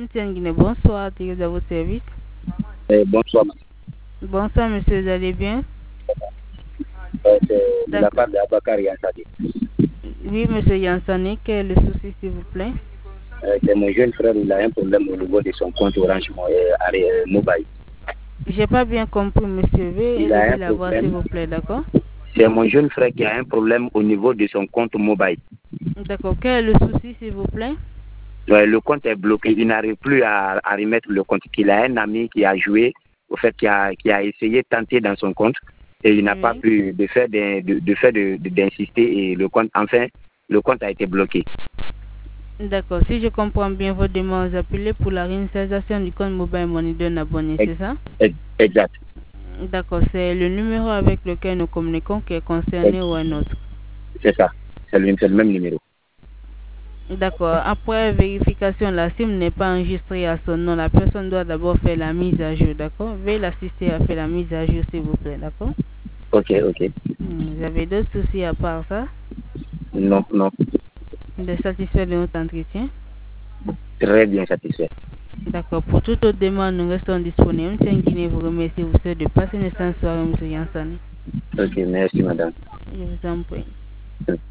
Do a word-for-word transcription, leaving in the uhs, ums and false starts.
M. Guinée, bonsoir, Thierry à votre service. Eh, bonsoir. Bonsoir, monsieur, vous allez bien? Euh, c'est de la part d'Abakar Yansadi. Oui, monsieur Yansani, quel est le souci, s'il vous plaît? Euh, c'est mon jeune frère, il a un problème au niveau de son compte Orange euh, Mobile. J'ai pas bien compris, monsieur. Veuillez élever la voix, s'il vous plaît, d'accord? C'est mon jeune frère qui a un problème au niveau de son compte mobile. D'accord. Quel est le souci, s'il vous plaît? Ouais, le compte est bloqué. Il n'arrive plus à, à remettre le compte. Il a un ami qui a joué, au fait, qui a, qui a essayé de tenter dans son compte et il n'a oui. pas pu de faire de, de, de faire de, de, d'insister et le compte, enfin, le compte a été bloqué. D'accord. Si je comprends bien votre demande, vous appelez pour la réinstallation du compte Mobile Money d'un abonné, c'est ça? Exact. D'accord. C'est le numéro avec lequel nous communiquons qui est concerné ou un autre? C'est ça. C'est le, le même numéro. D'accord. Après vérification, la SIM n'est pas enregistrée à son nom. La personne doit d'abord faire la mise à jour, d'accord? Veuillez l'assister à faire la mise à jour, s'il vous plaît, d'accord? Ok, ok. Vous avez d'autres soucis à part ça? Non, non. Vous êtes satisfait de notre entretien? Très bien satisfait. D'accord. Pour toute autre demande, nous restons disponibles. M. Guinée vous remercie. Vous souhaite de passer une excellente soirée, M. Yansani. Ok, merci, madame. Je vous en prie.